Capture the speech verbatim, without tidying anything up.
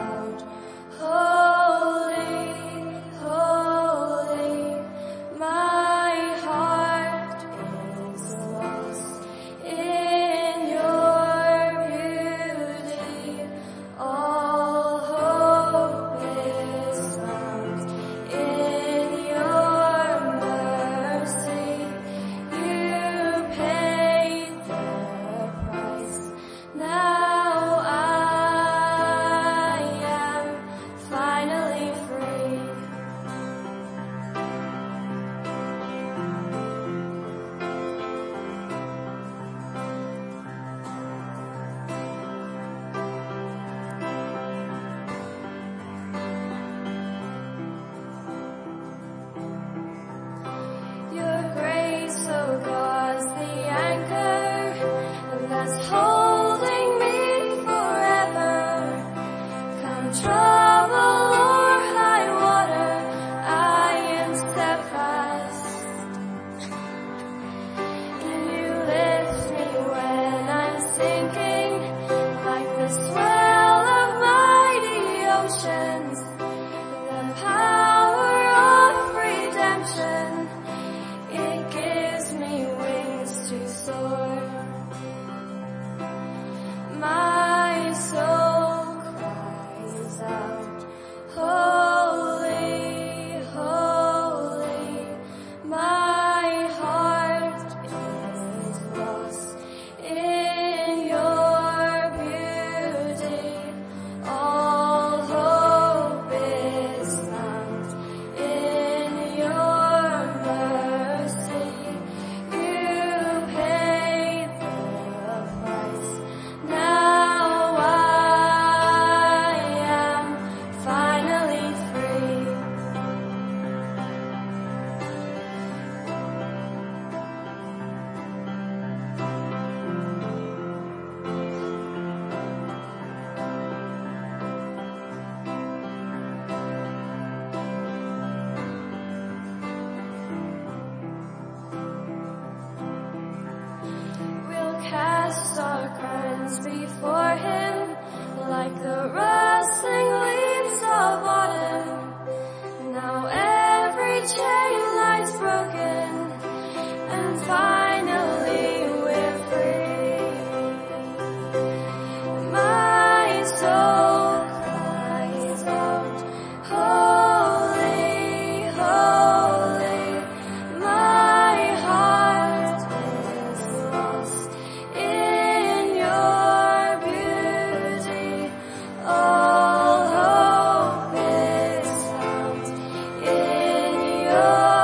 out. Holy, holy, my heart is lost in your beauty. All hope is found in your mercy. You paid the price. Now I am finally free. Your grace, oh God's the anchor, and that's holding me forever. Come trouble or high water, I am steadfast. And you lift me when I'm sinking, like the swell of mighty oceans. The power of redemption, it gives me wings to soar. My soul cries out, holy, holy, my heart is lost in your beauty. All hope is found in your mercy. You paid the price. Now I am finally free. We'll cast our crowns before him like the rustling leaves of autumn. Now every chain lies broken, and finally we're free. My soul cries out, holy, holy, my heart is lost in your beauty. All hope is found in your